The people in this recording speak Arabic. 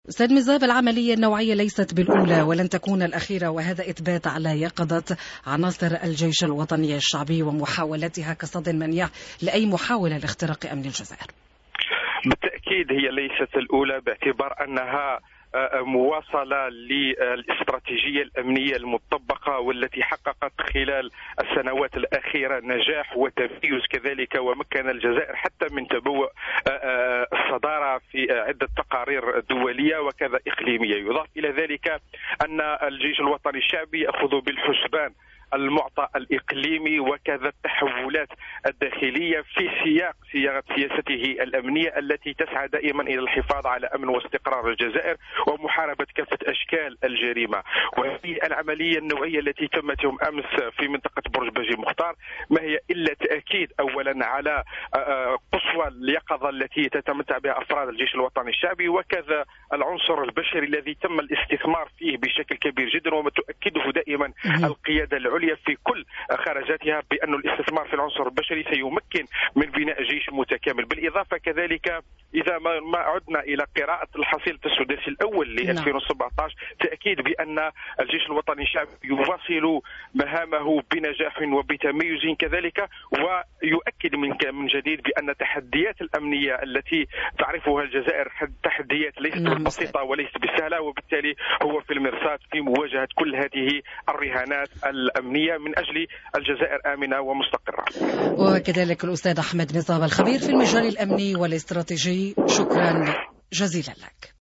أستاذ مزاب، العملية النوعية ليست بالأولى ولن تكون الأخيرة، وهذا إثبات على يقظة عناصر الجيش الوطني الشعبي ومحاولتها كصد منيع لأي محاولة لاختراق أمن الجزائر. بالتأكيد هي ليست الأولى، باعتبار أنها مواصلة للاستراتيجية الأمنية المطبقة والتي حققت خلال السنوات الأخيرة نجاح وتميز كذلك، ومكن الجزائر حتى من تبوء الصدارة في عدة تقارير دولية وكذا إقليمية. يضاف إلى ذلك أن الجيش الوطني الشعبي يأخذ بالحسبان المعطى الإقليمي وكذا التحولات الداخلية في سياق صياغة سياسته الأمنية التي تسعى دائما إلى الحفاظ على أمن واستقرار الجزائر ومحاربة كافة أشكال الجريمة. وهذه العملية النوعية التي تمت يوم أمس في منطقة برج باجي مختار ما هي إلا تأكيد أولا على قصوى اليقظة التي تتمتع بها أفراد الجيش الوطني الشعبي وكذا العنصر البشري الذي تم الاستثمار فيه بشكل كبير جدا، وما تؤكده دائما القيادة العليا في كل خرجاتها بأن الاستثمار في العنصر البشري سيمكن من بناء جيش متكامل. بالإضافة كذلك إذا ما عدنا إلى قراءة الحصيلة السداسي الأول ل 2017 تأكيد بأن الجيش الوطني الشعبي يواصل مهامه بنجاح وبتميز كذلك، ويؤكد من جديد بأن التحديات الأمنية التي تعرفها الجزائر تحديات ليست بسيطة وليست بسهلة، وبالتالي هو في المرصاد في مواجهة كل هذه الرهانات الأمنية من أجل الجزائر آمنة ومستقرة. وكذلك الأستاذ أحمد مصاب الخبير في المجال الأمني والاستراتيجي، شكرا جزيلا لك.